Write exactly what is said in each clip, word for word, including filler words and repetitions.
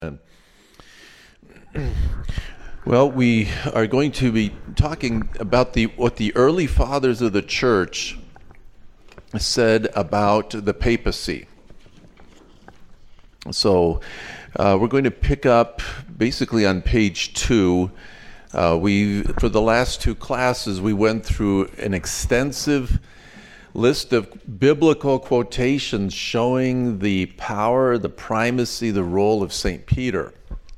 Well, we are going to be talking about the what the early fathers of the church said about the papacy. So uh, we're going to pick up basically on page two. Uh, we for the last two classes we went through an extensive list of biblical quotations showing the power, the primacy, the role of Saint Peter.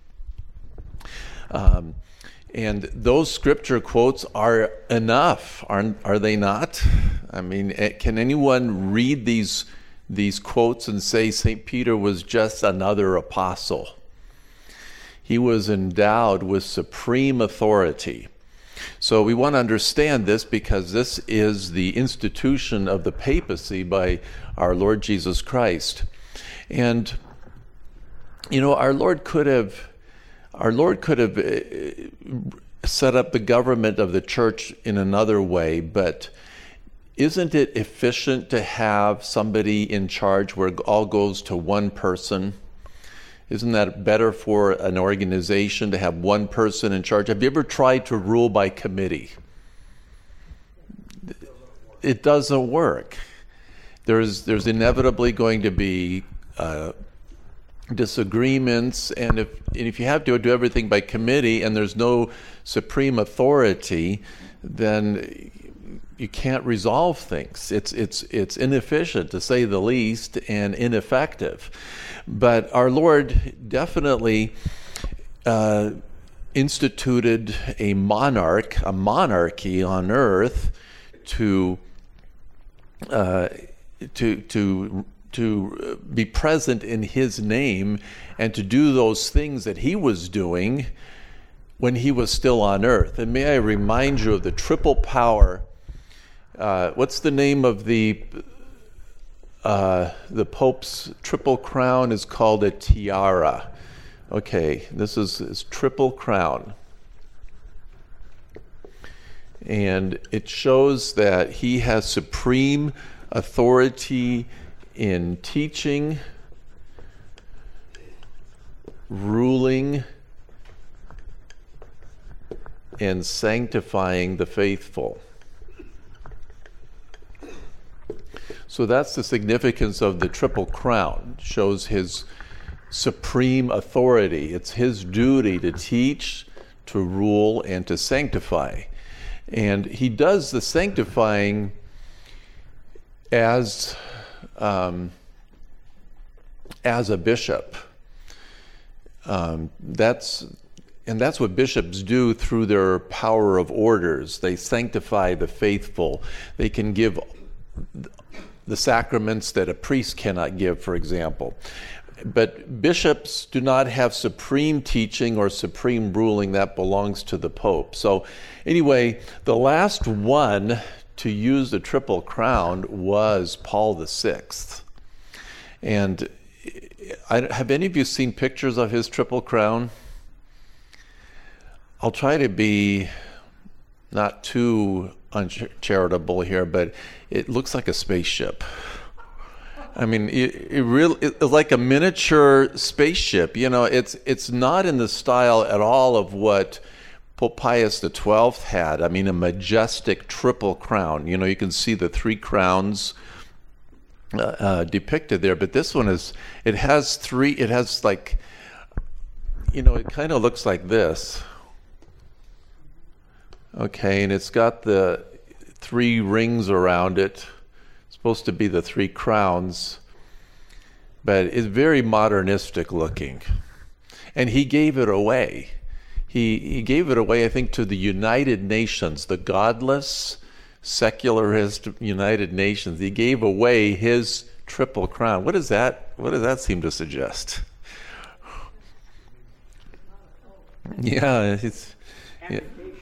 Um, and those scripture quotes are enough, aren't, are they not? I mean, can anyone read these these quotes and say Saint Peter was just another apostle? He was endowed with supreme authority. So we want to understand this because this is the institution of the papacy by our Lord Jesus Christ. And, you know, our Lord could have Our Lord could have set up the government of the church in another way, but isn't it efficient to have somebody in charge where it all goes to one person? Isn't that better for an organization to have one person in charge? Have you ever tried to rule by committee? It doesn't work. There's, there's inevitably going to be uh, disagreements, and if and if you have to do everything by committee and there's no supreme authority, then you can't resolve things. It's it's it's inefficient, to say the least, and ineffective. But our Lord definitely uh, instituted a monarch, a monarchy on earth to uh, to to. to be present in his name and to do those things that he was doing when he was still on earth. And may I remind you of the triple power. Uh, what's the name of the uh, the Pope's triple crown? Is called a tiara. Okay, this is his triple crown. And it shows that he has supreme authority in teaching, ruling, and sanctifying the faithful. So that's the significance of the Triple Crown. It shows his supreme authority. It's his duty to teach, to rule, and to sanctify. And he does the sanctifying as Um, as a bishop. Um, that's and that's what bishops do through their power of orders. They sanctify the faithful. They can give the sacraments that a priest cannot give, for example. But bishops do not have supreme teaching or supreme ruling. That belongs to the Pope. So anyway, the last one to use the Triple Crown was Paul the Sixth. And I, have any of you seen pictures of his Triple Crown? I'll try to be not too uncharitable here, but it looks like a spaceship. I mean, it, it really it's like a miniature spaceship. You know, it's it's not in the style at all of what Pope Pius the Twelfth had. I mean, a majestic triple crown. You know, you can see the three crowns uh, uh, depicted there, but this one is, it has three, it has like, you know, it kind of looks like this. Okay, and it's got the three rings around it. It's supposed to be the three crowns, but it's very modernistic looking. And he gave it away. He he gave it away, I think, to the United Nations, the godless, secularist United Nations. He gave away his Triple Crown. What does that, what does that seem to suggest? Yeah, it's yeah,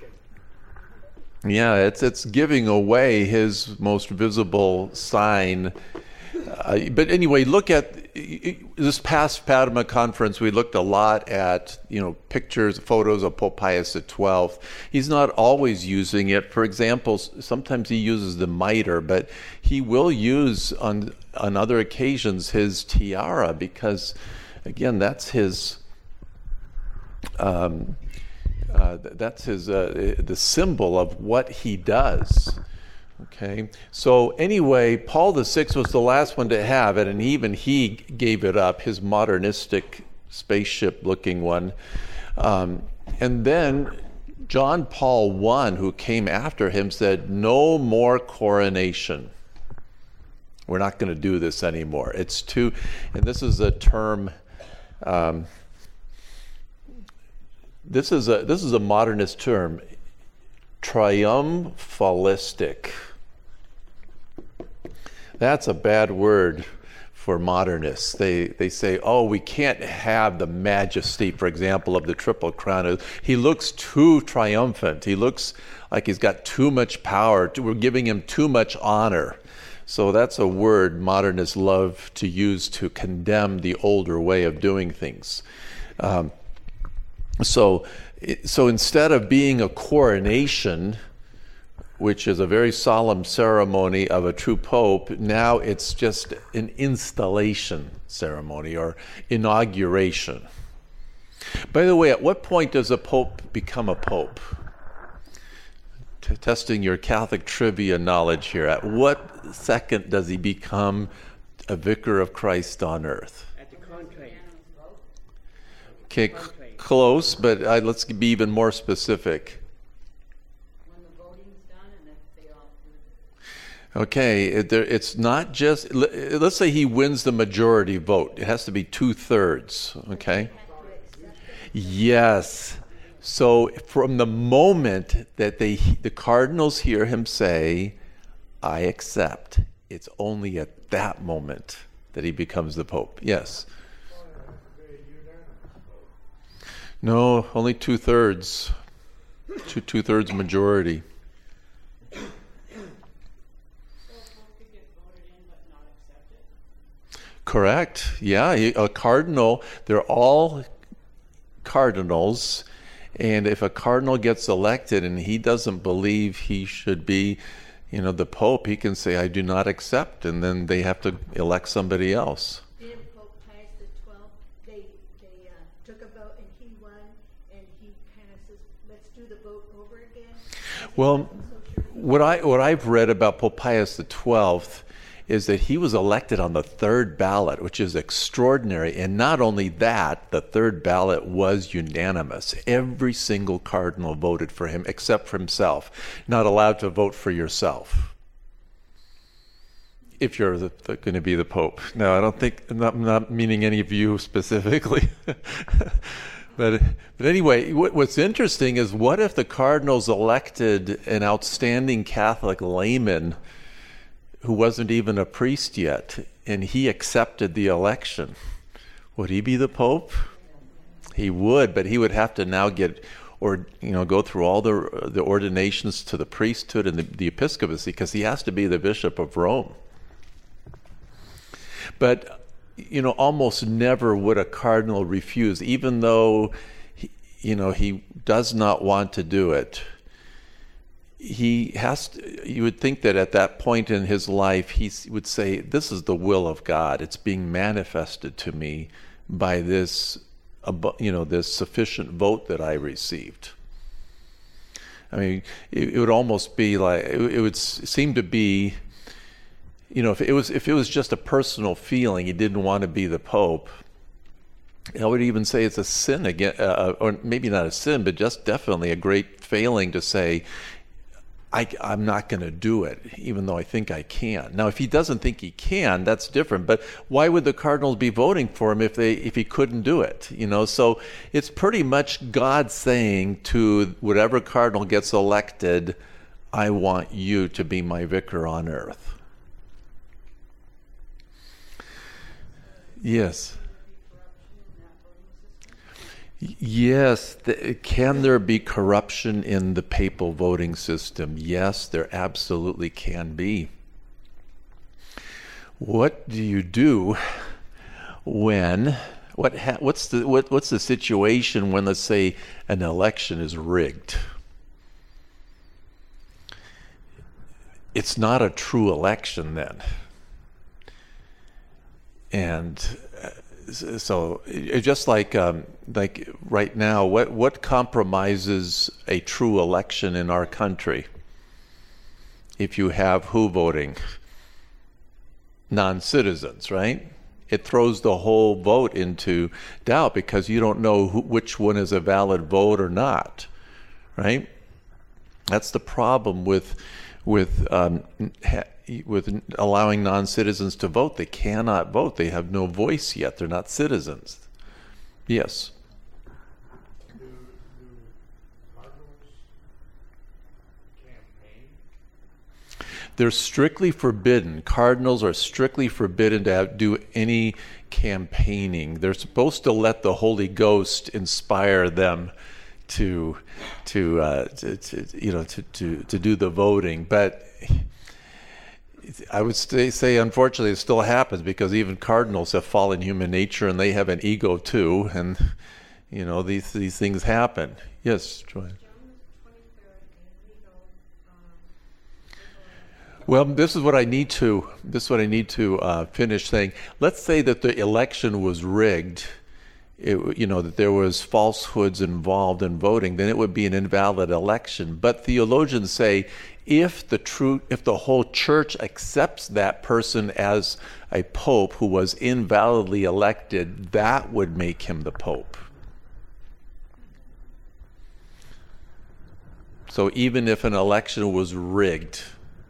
yeah it's it's giving away his most visible sign. Uh, but anyway, look at this past Padma conference. We looked a lot at, you know, pictures, photos of Pope Pius the Twelfth. He's not always using it. For example, sometimes he uses the mitre, but he will use on on other occasions his tiara, because, again, that's his um, uh, that's his uh, the symbol of what he does. Okay, so anyway, Paul the Sixth was the last one to have it, and even he gave it up, his modernistic spaceship-looking one. Um, and then John Paul the First, who came after him, said, no more coronation. We're not going to do this anymore. It's too, and this is a term, um, this is a this is a modernist term, triumphalistic. That's a bad word for modernists. They they say, oh, we can't have the majesty, for example, of the Triple Crown. He looks too triumphant. He looks like he's got too much power. We're giving him too much honor. So that's a word modernists love to use to condemn the older way of doing things. Um, so, so instead of being a coronation, which is a very solemn ceremony of a true pope, now it's just an installation ceremony or inauguration. By the way, at what point does a pope become a pope? T- testing your Catholic trivia knowledge here. At what second does he become a vicar of Christ on earth? At the conclave. Okay, c- close, but uh, let's be even more specific. Okay, it, there, it's not just, let's say he wins the majority vote. It has to be two-thirds, okay? Yes. So from the moment that they, the cardinals hear him say, I accept, it's only at that moment that he becomes the Pope. Yes. No, only two-thirds. Two, two-thirds majority. Correct. Yeah, a cardinal, they're all cardinals, and if a cardinal gets elected and he doesn't believe he should be, you know, the Pope, he can say, I do not accept, and then they have to elect somebody else. Did Pope Pius the twelfth, they, they uh, took a vote and he won, and he kind of says, let's do the vote over again? Well, what, I, what I've read about Pope Pius the twelfth is that he was elected on the third ballot, which is extraordinary. And not only that, the third ballot was unanimous. Every single cardinal voted for him except for himself. Not allowed to vote for yourself if you're the, the, going to be the Pope. No, I don't think, I'm not, I'm not meaning any of you specifically. But, but anyway, what, what's interesting is what if the cardinals elected an outstanding Catholic layman who wasn't even a priest yet, and he accepted the election? Would he be the Pope? He would, but he would have to now get, or you know, go through all the the ordinations to the priesthood and the, the episcopacy, because he has to be the Bishop of Rome. But you know, almost never would a cardinal refuse, even though he, you know, he does not want to do it. He has to, you would think that at that point in his life, he would say, this is the will of God. It's being manifested to me by this, you know, this sufficient vote that I received. I mean, it, it would almost be like, it, it would seem to be, you know, if it was, if it was just a personal feeling, he didn't want to be the Pope, I would even say it's a sin again, uh, or maybe not a sin, but just definitely a great failing to say, I, I'm not going to do it, even though I think I can. Now, if he doesn't think he can, that's different. But why would the cardinals be voting for him if they if he couldn't do it? You know, so it's pretty much God saying to whatever cardinal gets elected, I want you to be my vicar on earth. Yes. Yes. The, can there be corruption in the papal voting system? Yes, there absolutely can be. What do you do when, what ha, what's the what, what's the situation when, let's say, an election is rigged? It's not a true election then. And so it, just like um, like right now, what what compromises a true election in our country? If you have who voting? Non-citizens, right? It throws the whole vote into doubt because you don't know who, which one is a valid vote or not, right? That's the problem with with um, ha, with allowing non-citizens to vote. They cannot vote. They have no voice yet. They're not citizens. Yes. Do, do Cardinals campaign? They're strictly forbidden. Cardinals are strictly forbidden to have, do any campaigning. They're supposed to let the Holy Ghost inspire them to, to, uh, to, to you know, to, to, to do the voting. But I would say, say, unfortunately, it still happens because even cardinals have fallen human nature and they have an ego too. And, you know, these these things happen. Yes, Joanne. Well, this is what I need to. This is what I need to uh, finish saying. Let's say that the election was rigged. It, you know, that there was falsehoods involved in voting. Then it would be an invalid election. But theologians say, if the true, if the whole church accepts that person as a pope who was invalidly elected, that would make him the pope. So even if an election was rigged,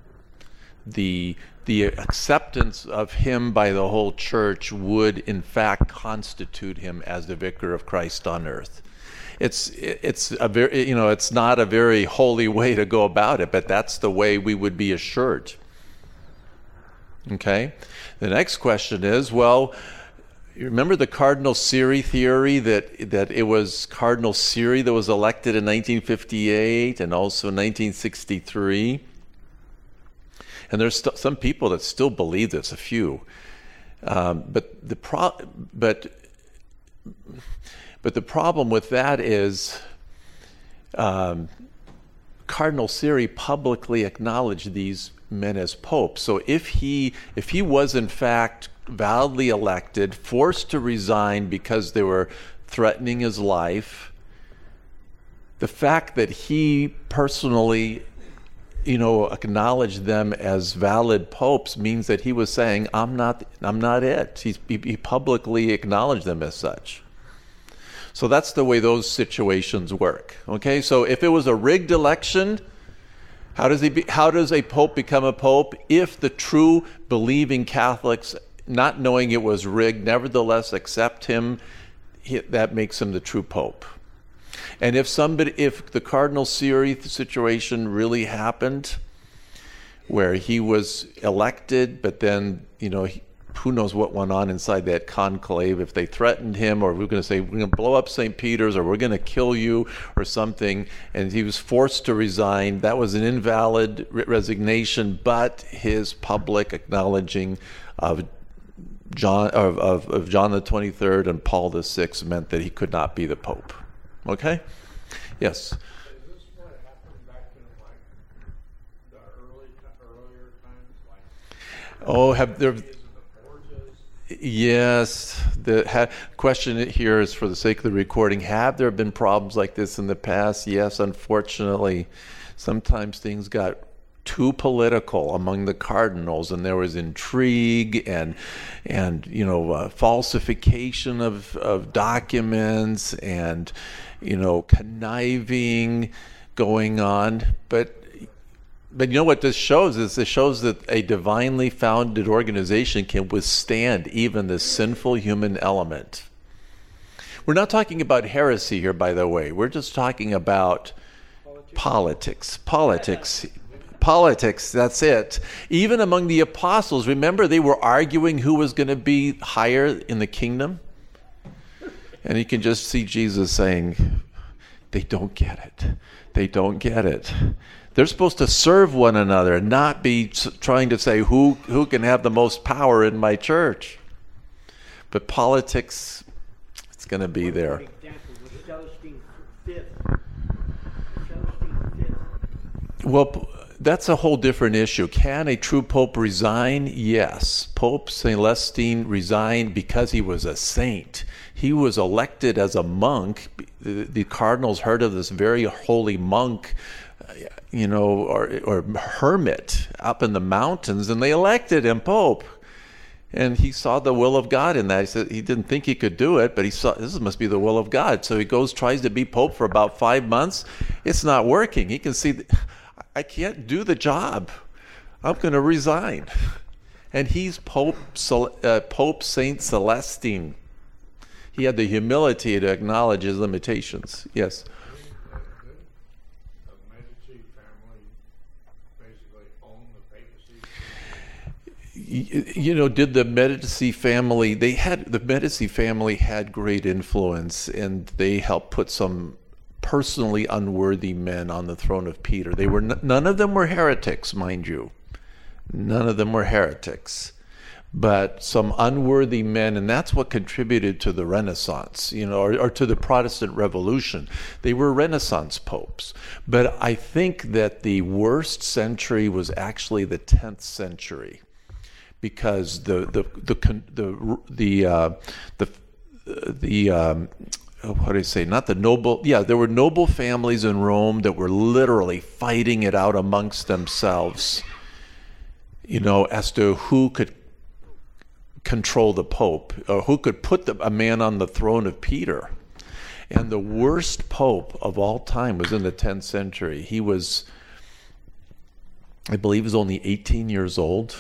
the the acceptance of him by the whole church would in fact constitute him as the vicar of Christ on earth. It's it's a very, you know, it's not a very holy way to go about it, but that's the way we would be assured. Okay? The next question is, well, you remember the Cardinal Siri theory, that that it was Cardinal Siri that was elected in nineteen fifty-eight and also nineteen sixty-three? And there's st- some people that still believe this, a few. Um, but the pro- but but the problem with that is um, Cardinal Siri publicly acknowledged these men as popes. So if he if he was in fact validly elected, forced to resign because they were threatening his life, the fact that he personally, you know, acknowledged them as valid popes means that he was saying, I'm not I'm not it. He's, he, he publicly acknowledged them as such. So that's the way those situations work. Okay, so if it was a rigged election, how does he be, how does a pope become a pope? If the true believing Catholics, not knowing it was rigged, nevertheless accept him, he, that makes him the true pope. And if somebody, if the Cardinal Siri situation really happened, where he was elected, but then, you know, he, who knows what went on inside that conclave, if they threatened him, or we're going to say, we're going to blow up Saint Peter's, or we're going to kill you, or something, and he was forced to resign, that was an invalid re- resignation, but his public acknowledging of John, of, of, of John the twenty-third and Paul the sixth meant that he could not be the Pope. Okay? Yes? Is this what happened back in like the early, earlier times? Like, oh, have there... is it the Borgias? Yes. The ha, question here is for the sake of the recording. Have there been problems like this in the past? Yes, unfortunately. Sometimes things got too political among the cardinals, and there was intrigue and and you know uh, falsification of of documents and you know conniving going on. But but you know what this shows is this shows that a divinely founded organization can withstand even the sinful human element. We're not talking about heresy here, by the way. We're just talking about politics. Politics. Politics, that's it. Even among the apostles, remember they were arguing who was going to be higher in the kingdom? And you can just see Jesus saying, they don't get it. They don't get it. They're supposed to serve one another and not be trying to say who, who can have the most power in my church. But politics, it's going to be there. For example, with Celestine fifth. Celestine fifth. Well, that's a whole different issue. Can a true pope resign? Yes. Pope Celestine resigned because he was a saint. He was elected as a monk. The, the cardinals heard of this very holy monk, you know, or, or hermit up in the mountains, and they elected him pope. And he saw the will of God in that. He said he didn't think he could do it, but he saw this must be the will of God. So he goes, tries to be pope for about five months. It's not working. He can see, I can't do the job. I'm going to resign. And he's Pope uh, Pope Saint Celestine. He had the humility to acknowledge his limitations. Yes. The Medici family basically owned the papacy. You know, did the Medici family, they had, the Medici family had great influence, and they helped put some personally unworthy men on the throne of Peter. They were, none of them were heretics, mind you. None of them were heretics. But some unworthy men, and that's what contributed to the Renaissance, you know, or, or to the Protestant Revolution. They were Renaissance popes. But I think that the worst century was actually the tenth century. Because the the the the the uh, the the um, what do I say? Not the noble. Yeah, there were noble families in Rome that were literally fighting it out amongst themselves. You know, as to who could control the Pope, or who could put the, a man on the throne of Peter. And the worst Pope of all time was in the tenth century. He was, I believe, he was only eighteen years old.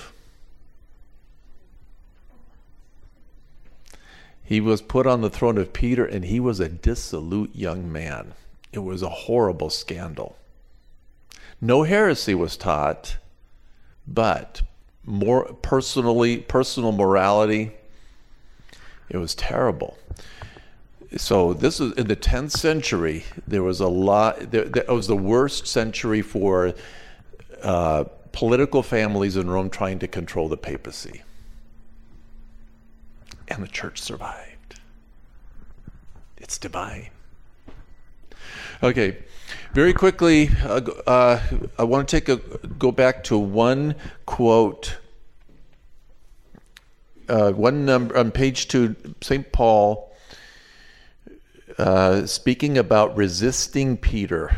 He was put on the throne of Peter, and he was a dissolute young man. It was a horrible scandal. No heresy was taught, but more personally, personal morality, it was terrible. So this is in the tenth century. There was a lot. There, that was the worst century for uh, political families in Rome trying to control the papacy. And the church survived. It's divine. Okay, very quickly, uh, uh, I want to take a go back to one quote. Uh, one number on page two, Saint Paul, uh, speaking about resisting Peter.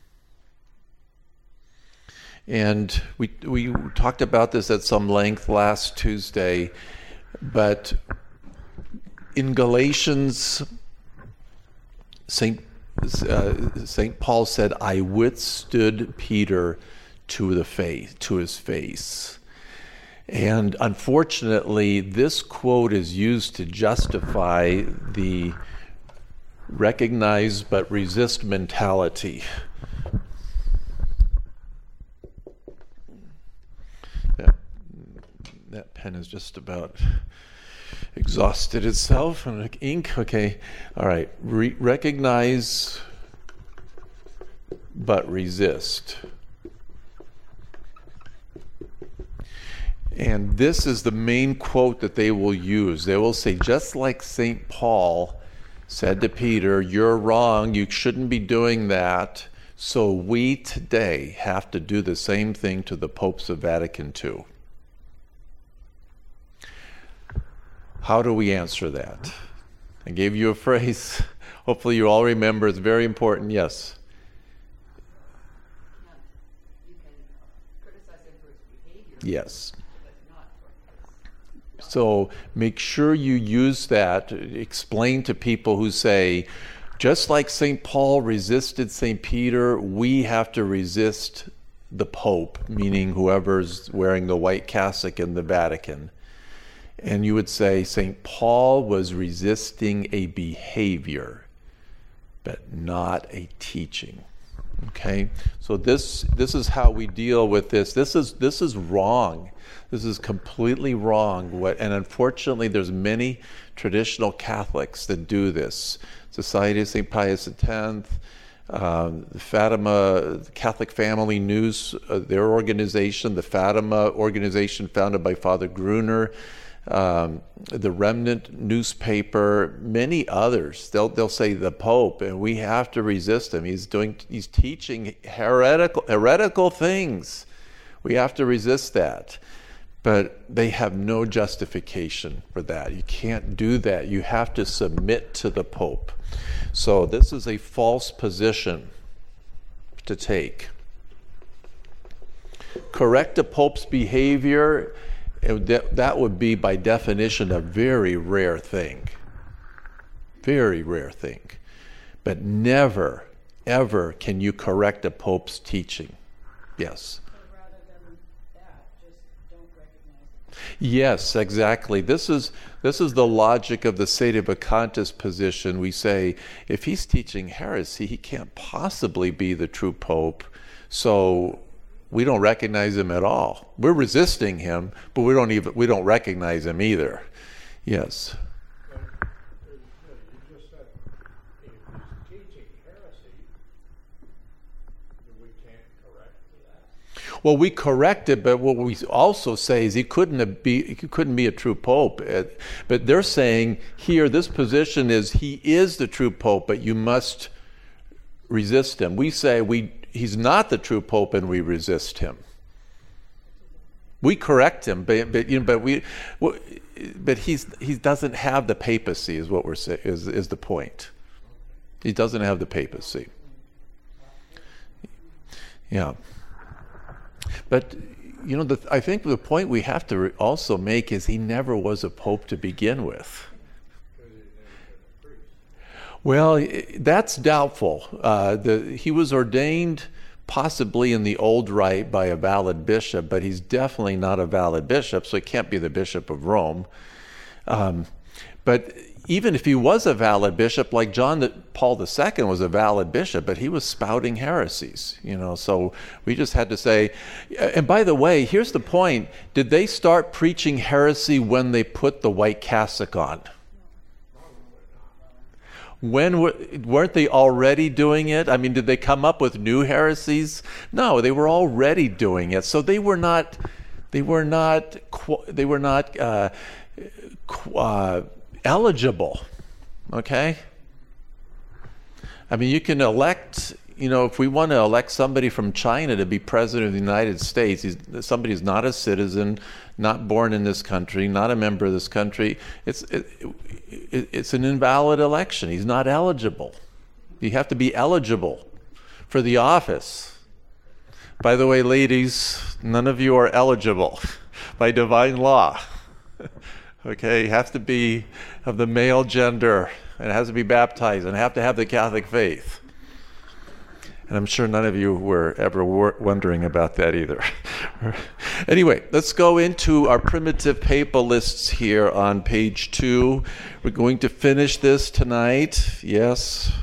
And we we talked about this at some length last Tuesday, but in Galatians, Saint uh, Saint Paul said, "I withstood Peter to the face, to his face." And unfortunately, this quote is used to justify the recognize but resist mentality. That, that pen is just about exhausted itself. And like ink, okay, all right. Re- recognize but resist. And this is the main quote that they will use. They will say, just like Saint Paul said to Peter, "You're wrong, you shouldn't be doing that," so we today have to do the same thing to the popes of Vatican Two. How do we answer that? I gave you a phrase. Hopefully you all remember. It's very important. Yes? You can criticize him for his behavior. Yes. But not for his. So make sure you use that. Explain to people who say, just like Saint Paul resisted Saint Peter, we have to resist the Pope, meaning whoever's wearing the white cassock in the Vatican. And you would say Saint Paul was resisting a behavior, but not a teaching. Okay? So this this is how we deal with this. This is this is wrong. This is completely wrong. What and unfortunately there's many traditional Catholics that do this. Society of Saint Pius X, um, the Fatima the Catholic Family News, uh, their organization, the Fatima organization founded by Father Gruner, Um, the Remnant newspaper, many others. They'll they'll say the Pope, and we have to resist him. He's doing he's teaching heretical heretical things. We have to resist that. But they have no justification for that. You can't do that. You have to submit to the Pope. So this is a false position to take. Correct a Pope's behavior, that would be by definition a very rare thing. Very rare thing. But never, ever can you correct a Pope's teaching. Yes. Yes, exactly. This is this is the logic of the sedevacantist position. We say, if he's teaching heresy, he can't possibly be the true pope, so we don't recognize him at all. We're resisting him, but we don't even we don't recognize him either. Yes. And, uh, you just said if he's teaching heresy, we can't correct that. Well, we correct it, but what we also say is he couldn't be he couldn't be a true pope. But they're saying here, this position is he is the true pope, but you must resist him. We say we he's not the true pope, and we resist him. We correct him, but but you know, but we, but he's he doesn't have the papacy, is what we're saying. Is is the point? He doesn't have the papacy. Yeah. But, you know, the, I think the point we have to re- also make is he never was a pope to begin with. Well, that's doubtful. Uh, the, he was ordained possibly in the old rite by a valid bishop, but he's definitely not a valid bishop, so he can't be the Bishop of Rome. Um, but even if he was a valid bishop, like John the, Paul the Second was a valid bishop, but he was spouting heresies, you know, so we just had to say, and by the way, here's the point, did they start preaching heresy when they put the white cassock on? When were, weren't they already doing it? I mean, did they come up with new heresies? No, they were already doing it. So they were not, they were not, they were not uh, uh, eligible. Okay. I mean, you can elect. You know, if we want to elect somebody from China to be president of the United States, he's, somebody who's not a citizen, not born in this country, not a member of this country, it's it, it, it's an invalid election. He's not eligible. You have to be eligible for the office. By the way, ladies, none of you are eligible by divine law. Okay, you have to be of the male gender, and it has to be baptized, and have to have the Catholic faith. And I'm sure none of you were ever wor- wondering about that either. Anyway, let's go into our primitive papal lists here on page two. We're going to finish this tonight. Yes.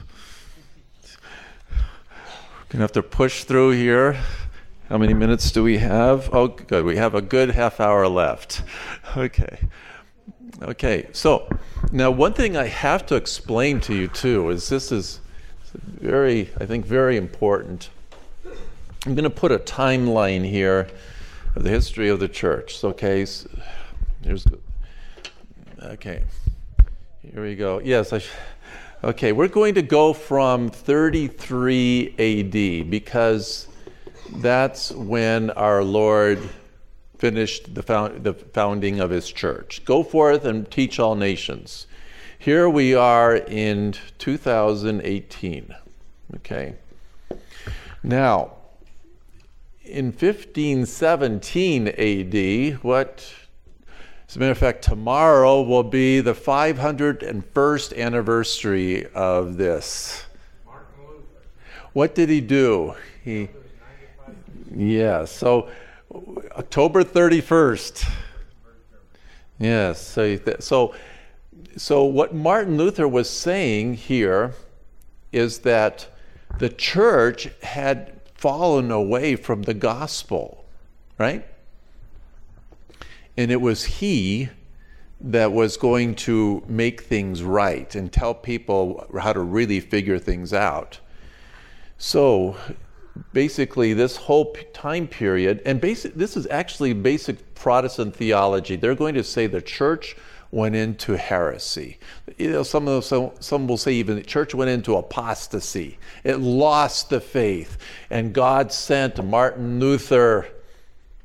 We're going to have to push through here. How many minutes do we have? Oh, good. We have a good half hour left. Okay. Okay. So now one thing I have to explain to you too is this is very, I think, very important. I'm going to put a timeline here of the history of the church. Okay, so here's, okay, here we go. Yes, I, okay, we're going to go from thirty-three A D because that's when our Lord finished the, found, the founding of his church. Go forth and teach all nations. Here we are in two thousand eighteen, okay? Now, in fifteen seventeen A D, what, as a matter of fact, tomorrow will be the five hundred first anniversary of this. Martin Luther. What did he do? He, yeah, so October thirty-first. Yes, so, so So what Martin Luther was saying here is that the church had fallen away from the gospel, right? And it was he that was going to make things right and tell people how to really figure things out. So basically this whole time period, and basic, this is actually basic Protestant theology. They're going to say the church went into heresy. You know, some of some, some will say even the church went into apostasy. It lost the faith, and God sent Martin Luther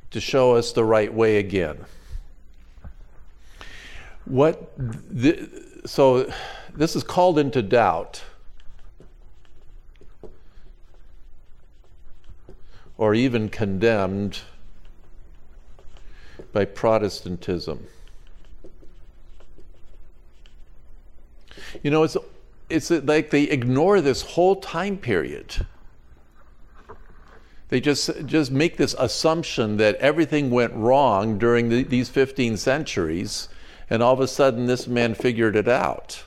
to show us the right way again. What the, so this is called into doubt, or even condemned by Protestantism. You know, it's it's like they ignore this whole time period. They just just make this assumption that everything went wrong during the, these fifteen centuries, and all of a sudden this man figured it out.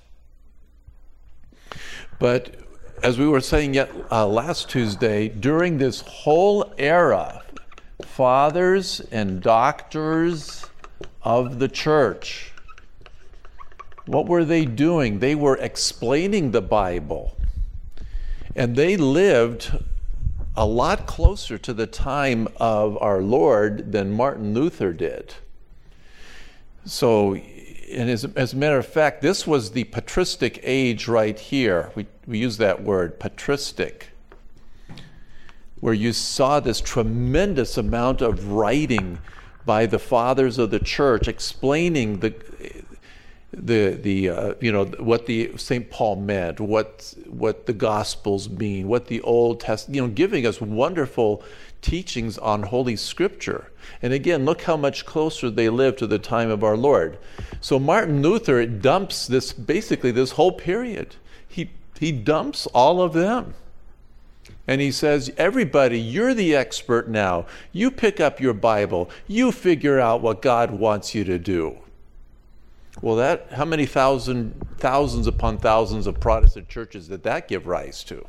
But as we were saying yet uh, last Tuesday, during this whole era, fathers and doctors of the church, what were they doing? They were explaining the Bible. And they lived a lot closer to the time of our Lord than Martin Luther did. So, and as, as a matter of fact, this was the patristic age right here. We, we use that word, patristic, where you saw this tremendous amount of writing by the fathers of the church explaining the the the uh, you know what the Saint Paul meant, what what the Gospels mean, what the Old Testament, you know, giving us wonderful teachings on Holy Scripture. And again, look how much closer they lived to the time of our Lord. So Martin Luther dumps this basically this whole period. He he dumps all of them. And he says, everybody, you're the expert now. You pick up your Bible. You figure out what God wants you to do. Well, that how many thousand, thousands upon thousands of Protestant churches did that give rise to?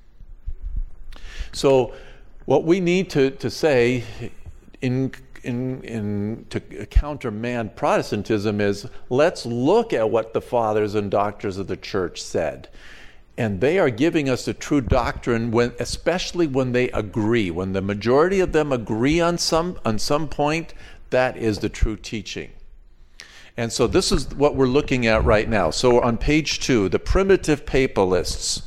So what we need to, to say in, in, in to countermand Protestantism is, let's look at what the fathers and doctors of the church said. And they are giving us the true doctrine, when, especially when they agree. When the majority of them agree on some, on some point, that is the true teaching. And so this is what we're looking at right now. So on page two, the primitive papalists.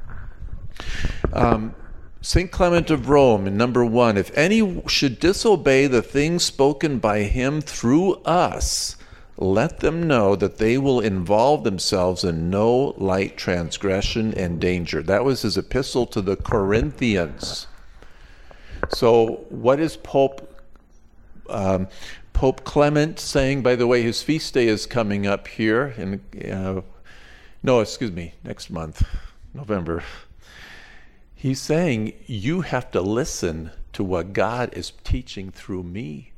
Um, Saint Clement of Rome, in number one, if any should disobey the things spoken by him through us, let them know that they will involve themselves in no light transgression and danger. That was his epistle to the Corinthians. So what is Pope um, Pope Clement saying? By the way, his feast day is coming up here in uh, no, excuse me, next month, November. He's saying you have to listen to what God is teaching through me.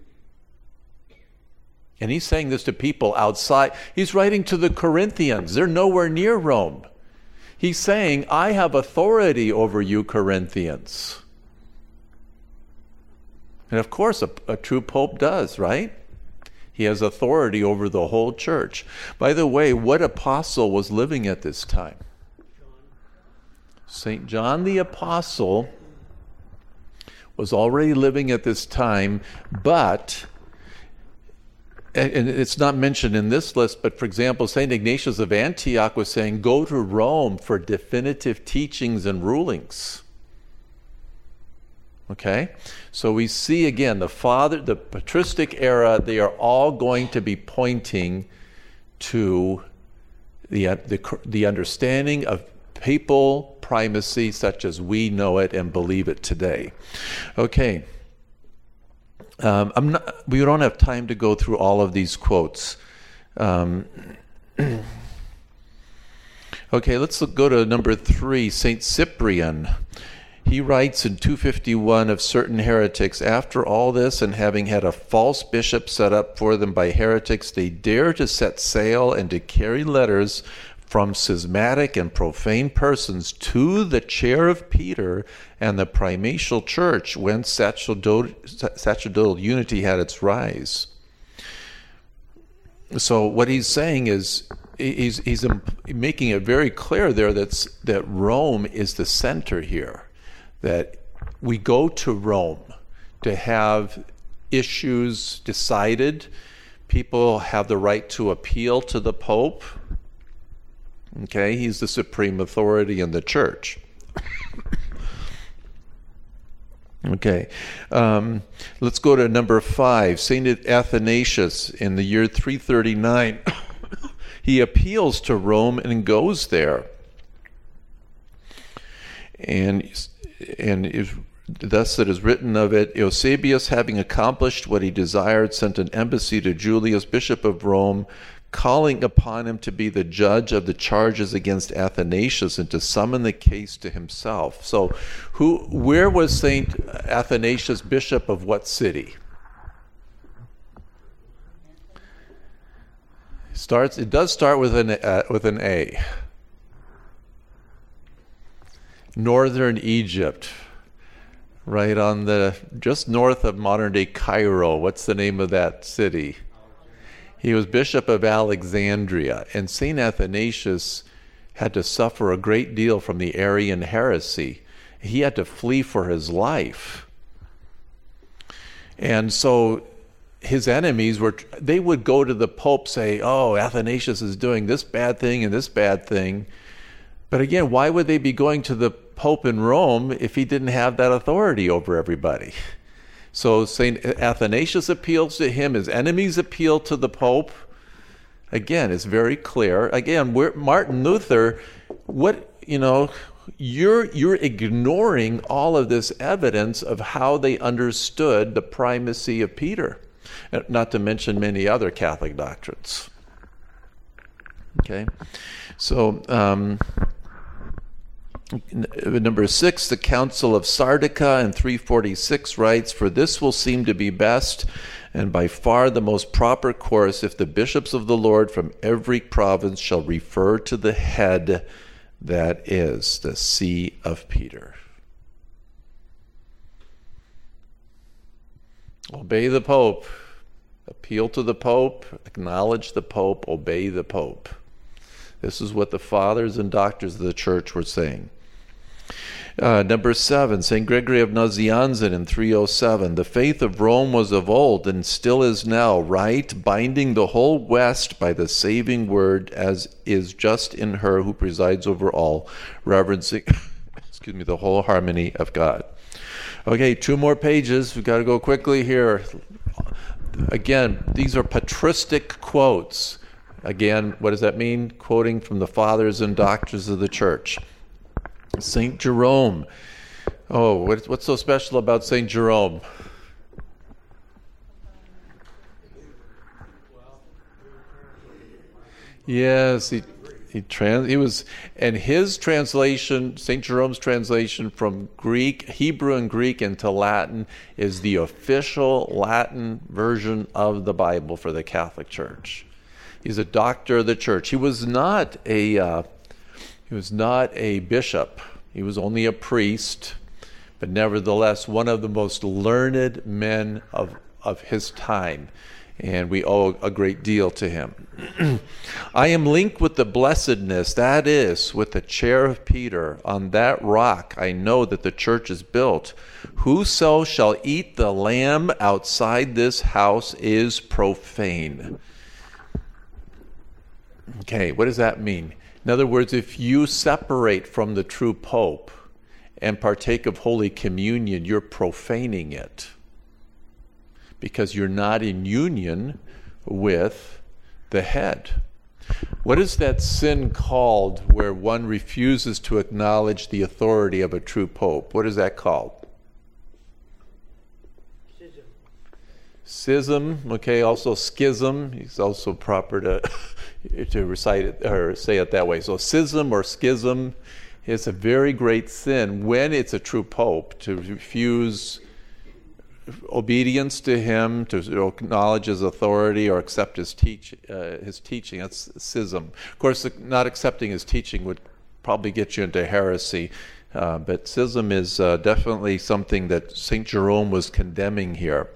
And he's saying this to people outside. He's writing to the Corinthians. They're nowhere near Rome. He's saying, I have authority over you, Corinthians. And of course, a, a true pope does, right? He has authority over the whole church. By the way, what apostle was living at this time? Saint John the Apostle was already living at this time, but, and it's not mentioned in this list, but for example, Saint Ignatius of Antioch was saying, go to Rome for definitive teachings and rulings. Okay? So we see again, the father, the patristic era, they are all going to be pointing to the, the, the understanding of papal primacy such as we know it and believe it today. Okay. Um, I'm not, we don't have time to go through all of these quotes. Um, okay, let's look, go to number three, Saint Cyprian. He writes in two fifty-one of certain heretics, after all this and having had a false bishop set up for them by heretics, they dare to set sail and to carry letters from schismatic and profane persons to the chair of Peter and the primatial church, whence sacerdotal, sacerdotal unity had its rise. So what he's saying is, he's, he's making it very clear there that's, that Rome is the center here, that we go to Rome to have issues decided. People have the right to appeal to the Pope. Okay, he's the supreme authority in the church. Okay, um, let's go to number five. Saint Athanasius, in the year three thirty-nine, he appeals to Rome and goes there. And and is, thus it is written of it, Eusebius, having accomplished what he desired, sent an embassy to Julius, Bishop of Rome, calling upon him to be the judge of the charges against Athanasius and to summon the case to himself. So who, where was Saint Athanasius bishop of what city? Starts, it does start with an, uh, with an A. Northern Egypt, right on the, just north of modern-day Cairo. What's the name of that city? He was Bishop of Alexandria, and Saint Athanasius had to suffer a great deal from the Arian heresy. He had to flee for his life. And so his enemies were, they would go to the Pope, say, oh, Athanasius is doing this bad thing and this bad thing. But again, why would they be going to the Pope in Rome if he didn't have that authority over everybody? So Saint Athanasius appeals to him. His enemies appeal to the Pope. Again, it's very clear. Again, we're, Martin Luther, what, you know, you're you're ignoring all of this evidence of how they understood the primacy of Peter, not to mention many other Catholic doctrines. Okay, so. Um, Number six, the Council of Sardica in three forty-six writes, for this will seem to be best and by far the most proper course if the bishops of the Lord from every province shall refer to the head, that is, the See of Peter. Obey the Pope. Appeal to the Pope. Acknowledge the Pope. Obey the Pope. This is what the fathers and doctors of the church were saying. Uh, number seven, Saint Gregory of Nazianzen in three oh seven. The faith of Rome was of old and still is now right, binding the whole West by the saving word, as is just in her who presides over all, reverencing excuse me, the whole harmony of God. Okay, two more pages. We've got to go quickly here. Again, these are patristic quotes. Again, what does that mean? Quoting from the fathers and doctors of the church. Saint Jerome. Oh, what, what's so special about Saint Jerome? Yes, he he trans he was, and his translation, Saint Jerome's translation from Greek, Hebrew and Greek into Latin, is the official Latin version of the Bible for the Catholic Church. He's a doctor of the church. He was not a uh, he was not a bishop. He was only a priest, but nevertheless one of the most learned men of of his time, and we owe a great deal to him. I am linked with the blessedness, that is, with the chair of Peter. On that rock I know that the church is built. Whoso shall eat the lamb outside this house is profane. Okay, what does that mean? In other words, if you separate from the true Pope and partake of Holy Communion, you're profaning it because you're not in union with the head. What is that sin called where one refuses to acknowledge the authority of a true Pope? What is that called? Schism. Schism, okay, also schism. It's also proper to to recite it or say it that way. So schism or schism is a very great sin when it's a true Pope, to refuse obedience to him, to acknowledge his authority or accept his teach uh, his teaching. That's schism. Of course, not accepting his teaching would probably get you into heresy, uh, but schism is uh, definitely something that Saint Jerome was condemning here.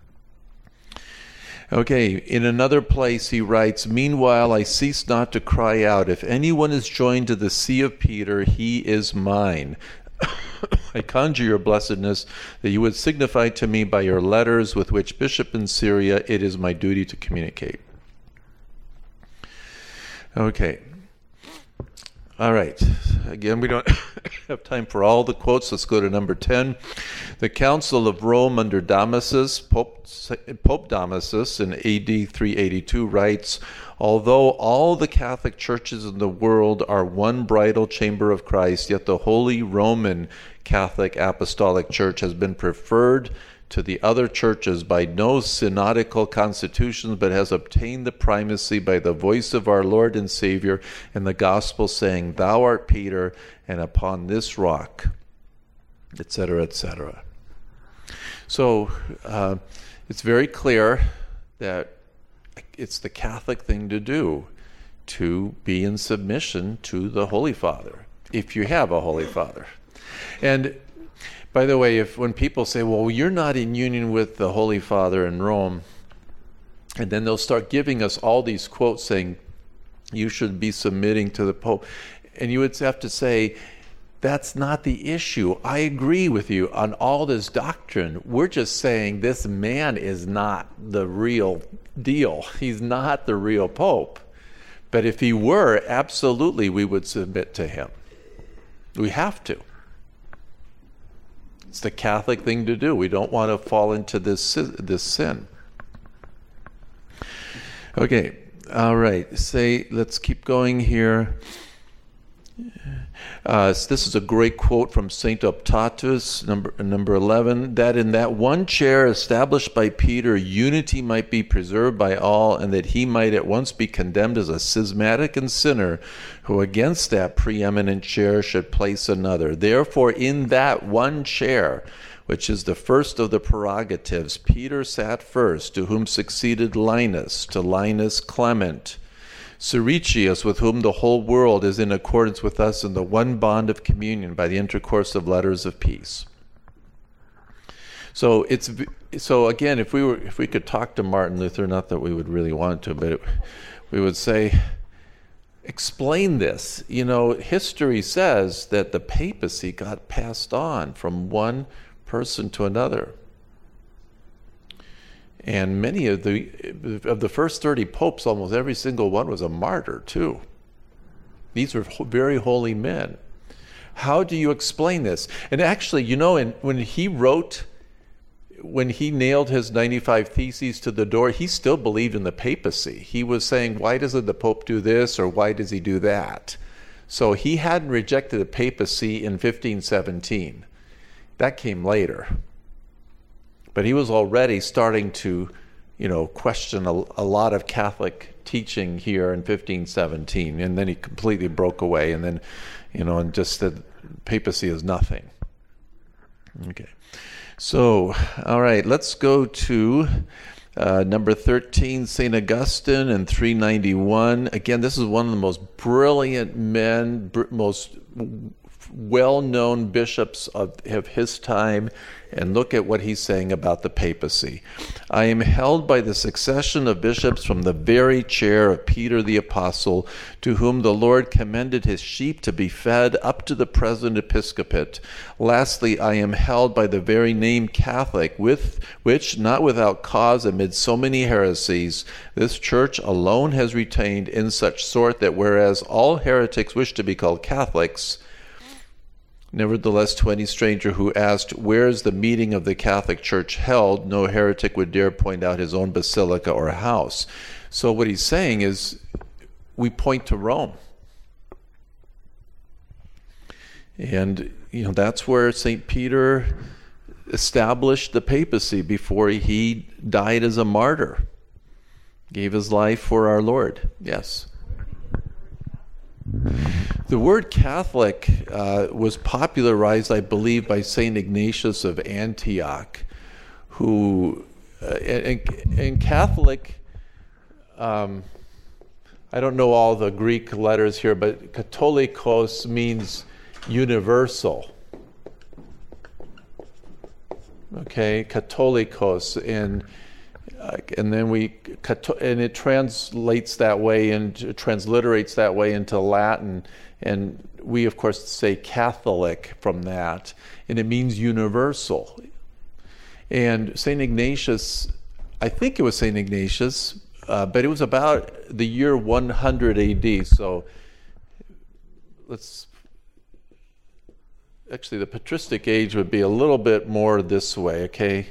Okay, in another place he writes, meanwhile I cease not to cry out, if anyone is joined to the See of Peter, he is mine. I conjure your blessedness that you would signify to me by your letters with which bishop in Syria it is my duty to communicate. Okay. All right. Again, we don't have time for all the quotes. Let's go to number ten. The Council of Rome under Damasus, Pope, Pope Damasus in A D three eighty-two writes, although all the Catholic churches in the world are one bridal chamber of Christ, yet the Holy Roman Catholic Apostolic Church has been preferred to the other churches by no synodical constitutions, but has obtained the primacy by the voice of our Lord and Savior in the gospel, saying, Thou art Peter, and upon this rock, et cetera, et cetera. So uh, it's very clear that it's the Catholic thing to do, to be in submission to the Holy Father, if you have a Holy Father. And by the way, if when people say, well, you're not in union with the Holy Father in Rome, and then they'll start giving us all these quotes saying, you should be submitting to the Pope. And you would have to say, that's not the issue. I agree with you on all this doctrine. We're just saying this man is not the real deal. He's not the real Pope. But if he were, absolutely we would submit to him. We have to. It's the Catholic thing to do. We don't want to fall into this this sin. Okay, all right. Say, let's keep going here. Uh, this is a great quote from Saint Optatus, number number eleven, that in that one chair established by Peter, unity might be preserved by all, and that he might at once be condemned as a schismatic and sinner, who against that preeminent chair should place another. Therefore, in that one chair, which is the first of the prerogatives, Peter sat first, to whom succeeded Linus, to Linus Clement, Siricius, with whom the whole world is in accordance with us in the one bond of communion by the intercourse of letters of peace. So it's so again, if we were if we could talk to Martin Luther, not that we would really want to, but it, we would say, explain this. You know, history says that the papacy got passed on from one person to another. And many of the of the first thirty popes, almost every single one was a martyr too. These were very holy men. How do you explain this? And actually, you know, in, when he wrote, when he nailed his ninety-five Theses to the door, he still believed in the papacy. He was saying, why doesn't the Pope do this, or why does he do that? So he hadn't rejected the papacy in fifteen seventeen. That came later. But he was already starting to, you know, question a, a lot of Catholic teaching here in fifteen seventeen. And then he completely broke away and then, you know, and just said papacy is nothing. Okay. So, all right, let's go to uh, number thirteen, Saint Augustine in three ninety-one. Again, this is one of the most brilliant men, br- most well-known bishops of, of his time, and look at what he's saying about the papacy. I am held by the succession of bishops from the very chair of Peter the Apostle, to whom the Lord commended his sheep to be fed up to the present episcopate. Lastly, I am held by the very name Catholic, with which, not without cause amid so many heresies, this church alone has retained, in such sort that whereas all heretics wish to be called Catholics, nevertheless, to any stranger who asked, where is the meeting of the Catholic Church held, no heretic would dare point out his own basilica or house. So what he's saying is, we point to Rome. And, you know, that's where Saint Peter established the papacy before he died as a martyr. Gave his life for our Lord. Yes. The word Catholic uh, was popularized, I believe, by Saint Ignatius of Antioch, who, uh, and, and Catholic, um, I don't know all the Greek letters here, but Katholikos means universal. Okay, Katholikos, and Uh, and then we, and it translates that way and transliterates that way into Latin. And we, of course, say Catholic from that. And it means universal. And Saint Ignatius, I think it was Saint Ignatius, uh, but it was about the year one hundred A D. So let's, actually the patristic age would be a little bit more this way, okay?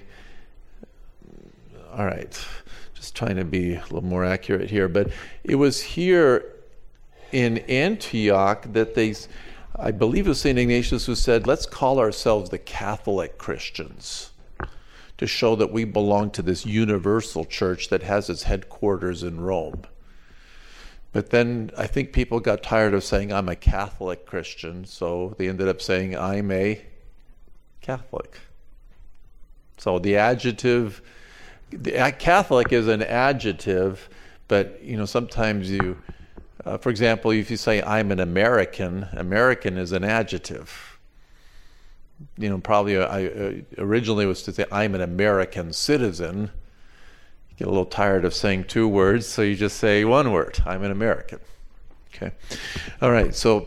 All right, just trying to be a little more accurate here, but it was here in Antioch that they, I believe it was Saint Ignatius who said, let's call ourselves the Catholic Christians, to show that we belong to this universal church that has its headquarters in Rome. But then I think people got tired of saying, I'm a Catholic Christian, so they ended up saying, I'm a Catholic. So the adjective, the Catholic is an adjective, but you know, sometimes you, uh, for example, if you say, I'm an American, American is an adjective. You know, probably uh, I uh, originally was to say, I'm an American citizen. You get a little tired of saying two words, so you just say one word, I'm an American. Okay. All right, so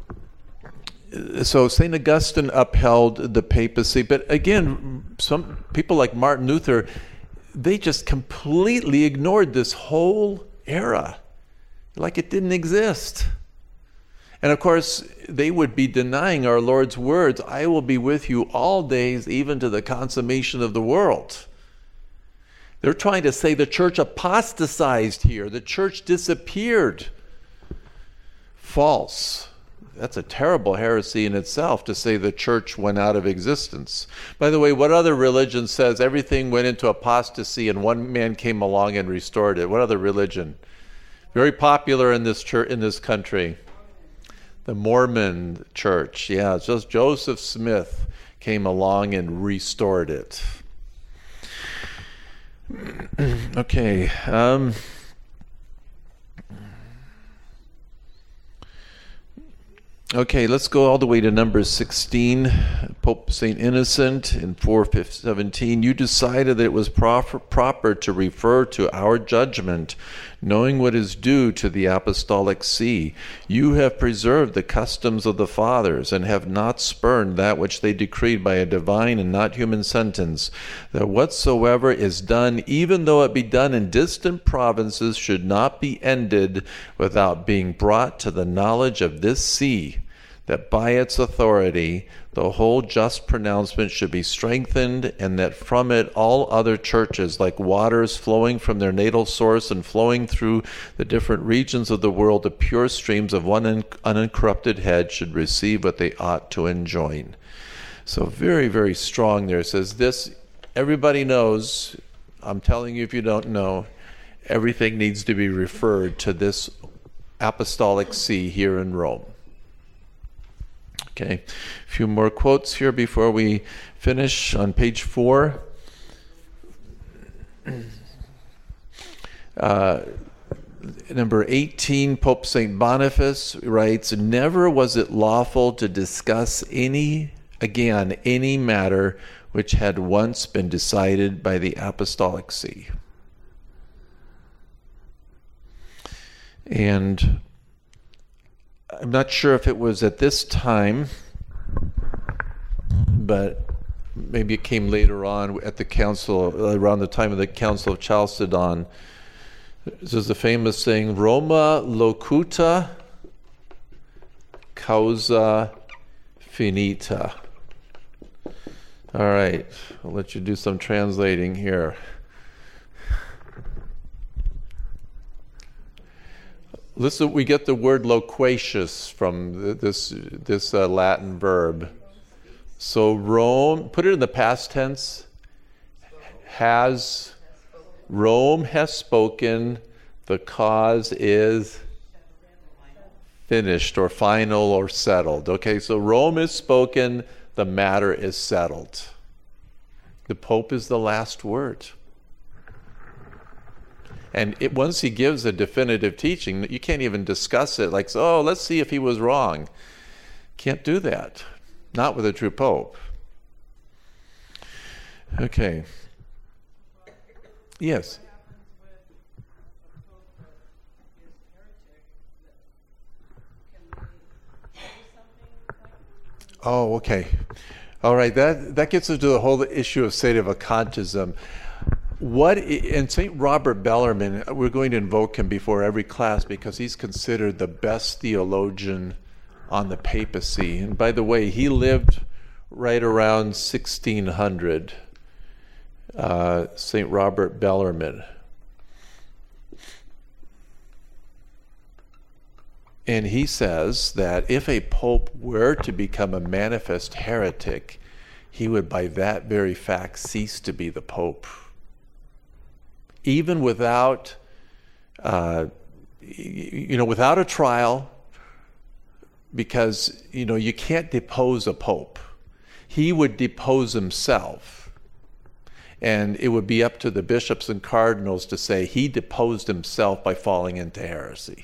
so Saint Augustine upheld the papacy, but again, some people like Martin Luther, they just completely ignored this whole era, like it didn't exist. And of course, they would be denying our Lord's words, I will be with you all days, even to the consummation of the world. They're trying to say the church apostatized here. The church disappeared. False. That's a terrible heresy in itself, to say the church went out of existence. By the way, what other religion says everything went into apostasy and one man came along and restored it? What other religion? Very popular in this church, in this country. The Mormon church, yeah, just Joseph Smith came along and restored it. Okay. Um, okay, let's go all the way to number sixteen. Pope Saint Innocent in four seventeen. You decided that it was proper, proper to refer to our judgment, knowing what is due to the apostolic see. You have preserved the customs of the fathers, and have not spurned that which they decreed by a divine and not human sentence, that whatsoever is done, even though it be done in distant provinces, should not be ended without being brought to the knowledge of this see, that by its authority the whole just pronouncement should be strengthened, and that from it all other churches, like waters flowing from their natal source and flowing through the different regions of the world, the pure streams of one un- uncorrupted head, should receive what they ought to enjoin. So very, very strong there. It says this, everybody knows, I'm telling you if you don't know, everything needs to be referred to this apostolic see here in Rome. Okay, a few more quotes here before we finish on page four. Uh, number eighteen, Pope Saint Boniface writes, never was it lawful to discuss any, again, any matter which had once been decided by the apostolic see. And I'm not sure if it was at this time, but maybe it came later on at the council, around the time of the Council of Chalcedon. This is the famous saying, Roma locuta, causa finita. All right, I'll let you do some translating here. Listen, we get the word loquacious from this this uh, Latin verb. So Rome, put it in the past tense, has, Rome has spoken, the cause is finished or final or settled. Okay, so Rome is spoken, the matter is settled. The Pope is the last word. And it, once he gives a definitive teaching, you can't even discuss it like, oh, let's see if he was wrong. Can't do that. Not with a true Pope. Okay. Yes. Oh, okay. All right. That that gets into the whole issue of sedevacantism. What, and Saint Robert Bellarmine, we're going to invoke him before every class because he's considered the best theologian on the papacy. And by the way, he lived right around sixteen hundred, uh, Saint Robert Bellarmine. And he says that if a pope were to become a manifest heretic, he would by that very fact cease to be the pope. Even without, uh, you know, without a trial, because, you know, you can't depose a pope. He would depose himself. And it would be up to the bishops and cardinals to say he deposed himself by falling into heresy.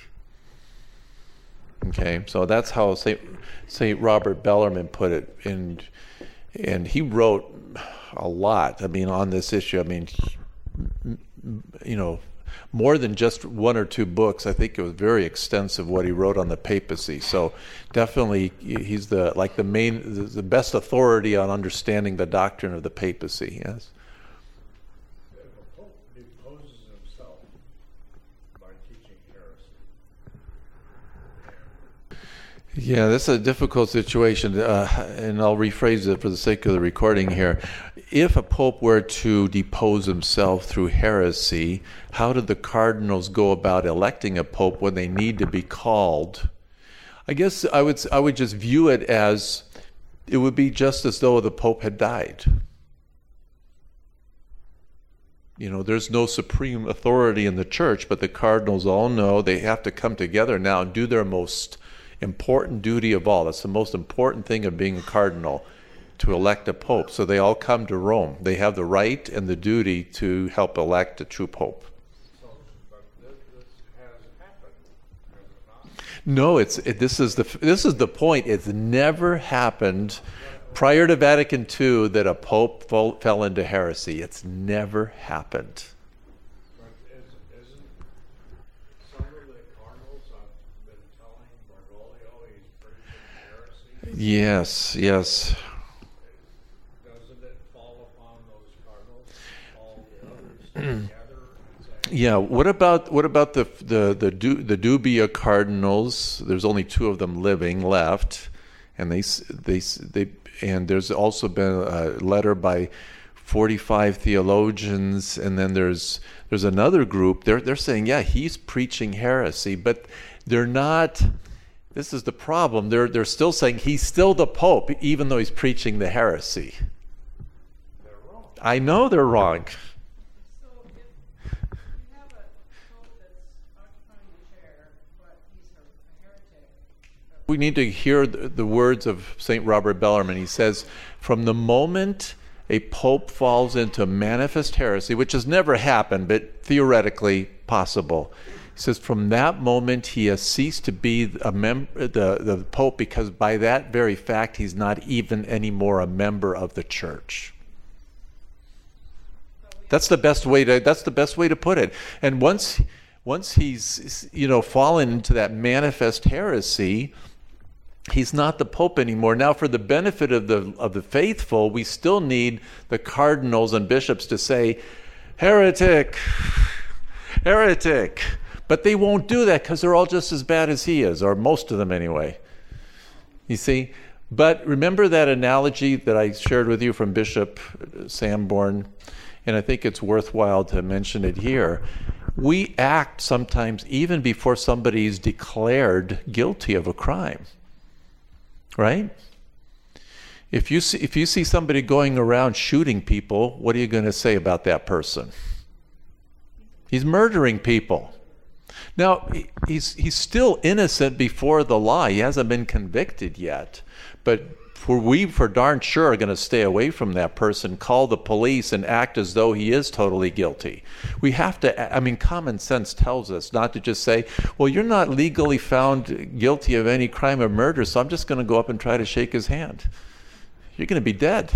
Okay, so that's how Saint Saint Robert Bellarmine put it, and and he wrote a lot. I mean, on this issue. I mean, you know, more than just one or two books. I think it was very extensive what he wrote on the papacy. So definitely, he's the like the main, the best authority on understanding the doctrine of the papacy. Yes. If a pope deposes himself by teaching heresy. Yeah, this is a difficult situation, uh, and I'll rephrase it for the sake of the recording here. If a pope were to depose himself through heresy, how did the cardinals go about electing a pope when they need to be called? I guess I would I would just view it as it would be just as though the pope had died. You know, there's no supreme authority in the church, but the cardinals all know they have to come together now and do their most important duty of all. That's the most important thing of being a cardinal, to elect a pope. So they all come to Rome. They have the right and the duty to help elect a true pope. So, but this, this has happened, has it not? No, it's it, this is the this is the point. It's never happened prior to Vatican Two that a pope fell, fell into heresy. It's never happened. But is, isn't some of the cardinals have been telling Bergoglio he's preaching heresy? Yes, yes. Doesn't it fall upon those cardinals, all the others together? and say, Yeah. What about what about the the the Du- the Dubia cardinals? There's only two of them living left, and they s- they s- they and there's also been a letter by forty-five theologians, and then there's there's another group. They're they're saying, yeah, he's preaching heresy, but they're not. This is the problem. They're they're still saying he's still the Pope, even though he's preaching the heresy. They're wrong. I know they're wrong. So if you have a pope that's occupying the chair, but he's a a heretic, We need to hear the, the words of Saint Robert Bellarmine. He says, from the moment a pope falls into manifest heresy, which has never happened, but theoretically possible, he says, from that moment he has ceased to be a mem- the, the pope, because by that very fact he's not even anymore a member of the church. That's the best way to that's the best way to put it. And once once he's you know fallen into that manifest heresy, he's not the Pope anymore. Now, for the benefit of the of the faithful, we still need the cardinals and bishops to say, heretic, heretic. But they won't do that because they're all just as bad as he is, or most of them anyway. You see? But remember that analogy that I shared with you from Bishop Sanborn, and I think it's worthwhile to mention it here. We act sometimes even before somebody's declared guilty of a crime. Right? If you see, if you see somebody going around shooting people, what are you going to say about that person? He's murdering people. Now, he's he's still innocent before the law. He hasn't been convicted yet. But for we, for darn sure, are going to stay away from that person, call the police, and act as though he is totally guilty. We have to, I mean, common sense tells us not to just say, well, you're not legally found guilty of any crime or murder, so I'm just going to go up and try to shake his hand. You're going to be dead.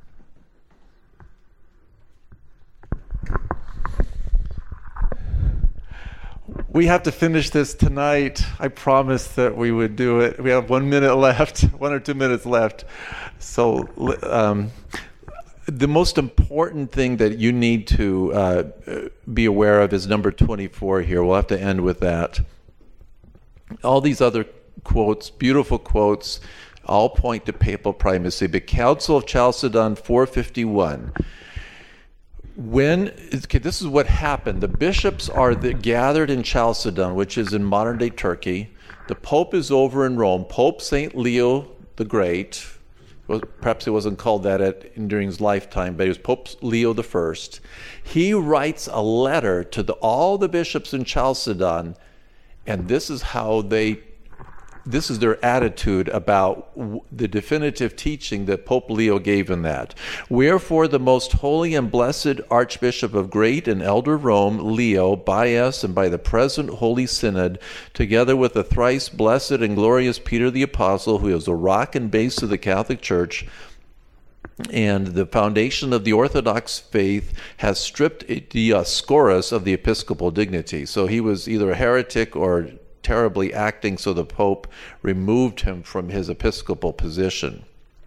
We have to finish this tonight. I promised that we would do it. We have one minute left, one or two minutes left. So um, the most important thing that you need to uh, be aware of is number twenty-four here. We'll have to end with that. All these other quotes, beautiful quotes, all point to papal primacy. But Council of Chalcedon four fifty-one. When, okay, this is what happened. The bishops are the, gathered in Chalcedon, which is in modern-day Turkey. The Pope is over in Rome. Pope Saint Leo the Great, well, perhaps it wasn't called that at, during his lifetime, but it was Pope Leo the First. He writes a letter to the, all the bishops in Chalcedon, and this is how they, this is their attitude about w- the definitive teaching that Pope Leo gave in that. Wherefore the most holy and blessed Archbishop of great and elder Rome, Leo, by us and by the present Holy Synod, together with the thrice blessed and glorious Peter the Apostle, who is the rock and base of the Catholic Church, and the foundation of the Orthodox faith, has stripped Dioscorus of the episcopal dignity. So he was either a heretic or terribly acting, so the Pope removed him from his episcopal position.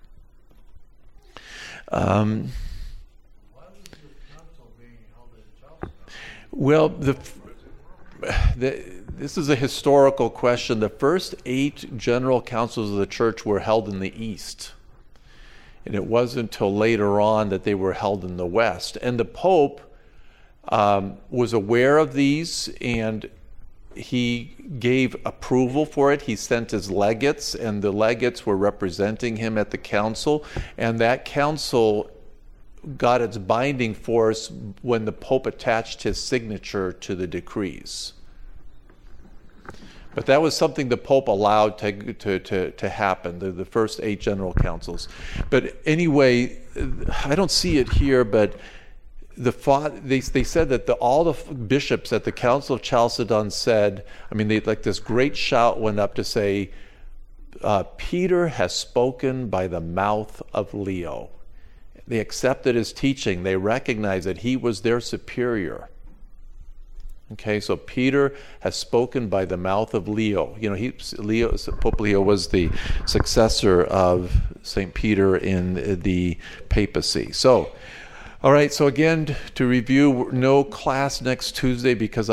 Um, Why was the council being held in Chalcedon? well, the, the, this is a historical question. The first eight general councils of the church were held in the East. And it wasn't until later on that they were held in the West. And the Pope um, was aware of these, and he gave approval for it. He sent his legates, and the legates were representing him at the council. And that council got its binding force when the Pope attached his signature to the decrees. But that was something the Pope allowed to to to, to happen, the, the first eight general councils. But anyway, I don't see it here, but the they they said that the, all the bishops at the Council of Chalcedon said, I mean, they like this great shout went up to say, uh, Peter has spoken by the mouth of Leo. They accepted his teaching. They recognized that he was their superior. Okay, so Peter has spoken by the mouth of Leo. You know, he, Leo, Pope Leo was the successor of Saint Peter in the papacy. So, all right, so again, to review, no class next Tuesday because